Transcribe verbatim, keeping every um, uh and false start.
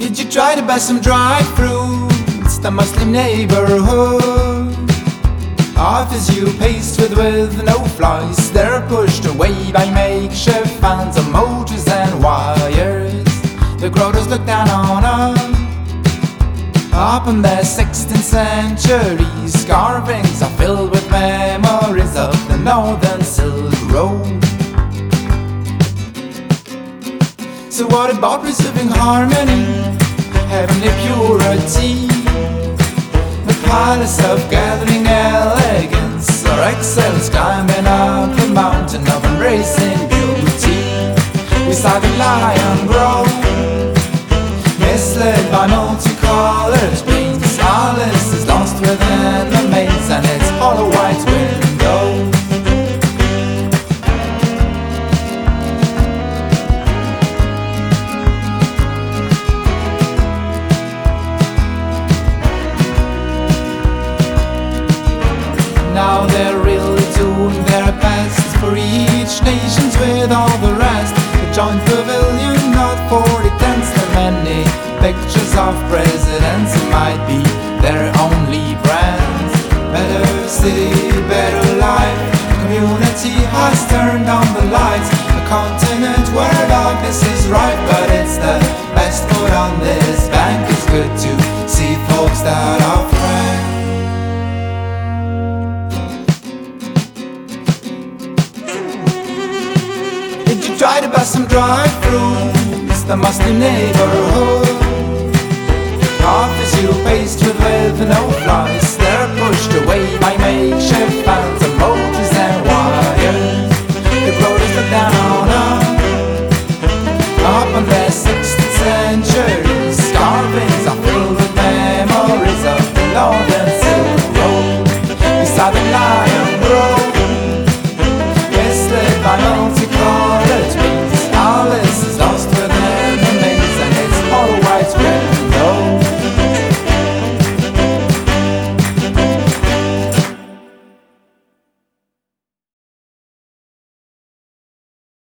Did you try to buy some dried fruits? The Muslim neighborhood offers you pastries with no flies. They're pushed away by makeshift fans of motors and wires. The grottos look down on us. Up in the sixteenth century, carvings are filled with memories of the Northern Silk Road. So what about preserving harmony, heavenly purity, the palace of gathering elegance, or excellence climbing up the mountain of embracing beauty? We saw the lion grow, misled by multicolored screens. Alice is lost within the maze and its hollow white window. Now they're really doing their best for each nations with all the rest. The joint pavilion, not for the tents, the many pictures of presidents. It might be their only brands. Better city, better life. The community has turned on the lights. A continent where darkness is right, but it's the best food on this bank. It's good to see folks that are friends. Try to buy some dried fruits. The Muslim neighborhood offers you pastries with no flies. They're pushed away by makeshift fans and motors